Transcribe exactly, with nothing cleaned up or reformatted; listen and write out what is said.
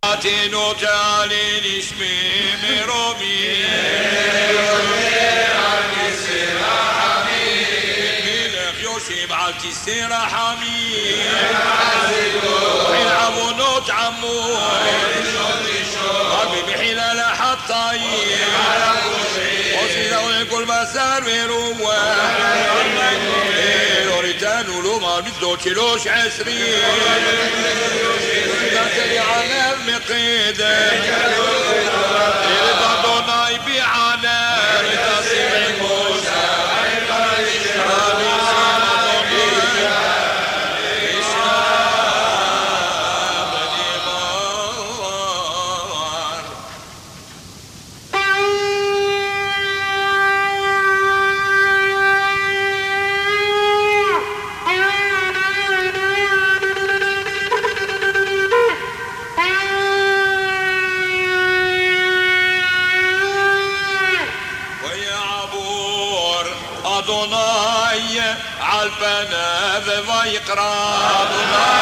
תנו תעלי נשמי מרומי מלך יושב על כיסא רחמים עוונות עמו רבי בחילל החטאים עושה לו כל בשר ורוח אלוריתנו לומר מצוות שלוש עשרים נתן לי עליו מקדם אלת אדוני בענב ותשים עם משה רבי על פניו ויקרא אדוני